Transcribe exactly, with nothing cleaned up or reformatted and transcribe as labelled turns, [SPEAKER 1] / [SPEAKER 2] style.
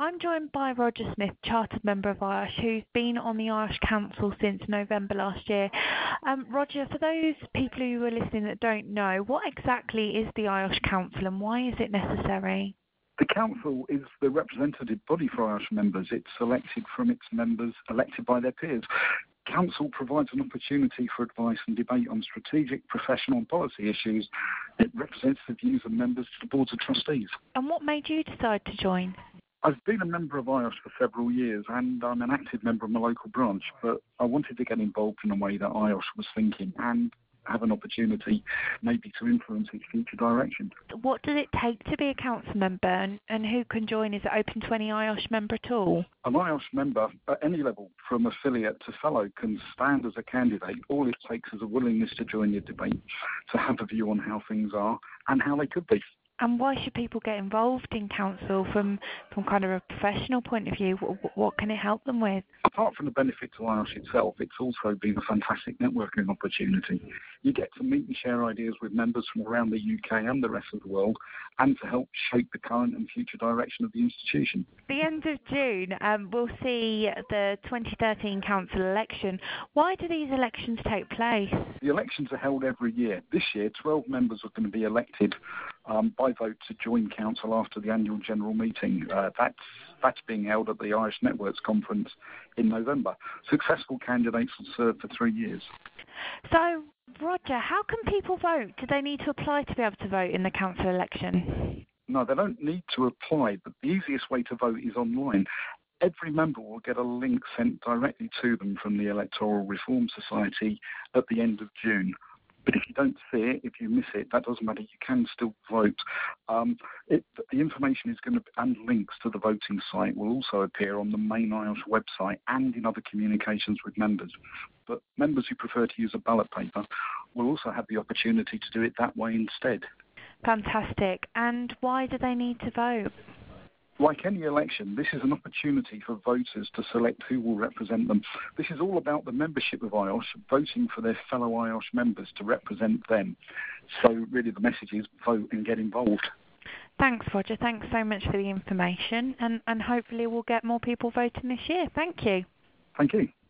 [SPEAKER 1] I'm joined by Roger Smith, Chartered Member of I O S H, who's been on the I O S H Council since November last year. Um, Roger, for those people who are listening that don't know, what exactly is the I O S H Council and why is it necessary?
[SPEAKER 2] The Council is the representative body for I O S H members. It's selected from its members, elected by their peers. Council provides an opportunity for advice and debate on strategic, professional and policy issues. It represents the views of members to the boards of trustees.
[SPEAKER 1] And what made you decide to join?
[SPEAKER 2] I've been a member of I O S H for several years and I'm an active member of my local branch, but I wanted to get involved in a way that I O S H was thinking and have an opportunity maybe to influence its future direction.
[SPEAKER 1] What does it take to be a council member and, and who can join? Is it open to any I O S H member at all?
[SPEAKER 2] An I O S H member at any level, from affiliate to fellow, can stand as a candidate. All it takes is a willingness to join your debate, to have a view on how things are and how they could be.
[SPEAKER 1] And why should people get involved in council from, from kind of a professional point of view? What, what can it help them with?
[SPEAKER 2] Apart from the benefit to I O S H itself, it's also been a fantastic networking opportunity. You get to meet and share ideas with members from around the U K and the rest of the world, and to help shape the current and future direction of the institution.
[SPEAKER 1] The end of June, um, we'll see the twenty thirteen council election. Why do these elections take place?
[SPEAKER 2] The elections are held every year. This year, twelve members are going to be elected um, by vote to join council after the annual general meeting. Uh, that's that's being held at the Irish Networks Conference in November. Successful candidates will serve for three years.
[SPEAKER 1] So, Roger, how can people vote? Do they need to apply to be able to vote in the council election?
[SPEAKER 2] No, they don't need to apply, but the easiest way to vote is online. Every member will get a link sent directly to them from the Electoral Reform Society at the end of June. But if you don't see it, if you miss it, that doesn't matter. You can still vote. Um, it, the information is going to, and links to the voting site will also appear on the main I O S H website and in other communications with members. But members who prefer to use a ballot paper will also have the opportunity to do it that way instead.
[SPEAKER 1] Fantastic. And why do they need to vote?
[SPEAKER 2] Like any election, this is an opportunity for voters to select who will represent them. This is all about the membership of I O S H, voting for their fellow I O S H members to represent them. So really the message is vote and get involved.
[SPEAKER 1] Thanks, Roger. Thanks so much for the information. And, and hopefully we'll get more people voting this year. Thank you.
[SPEAKER 2] Thank you.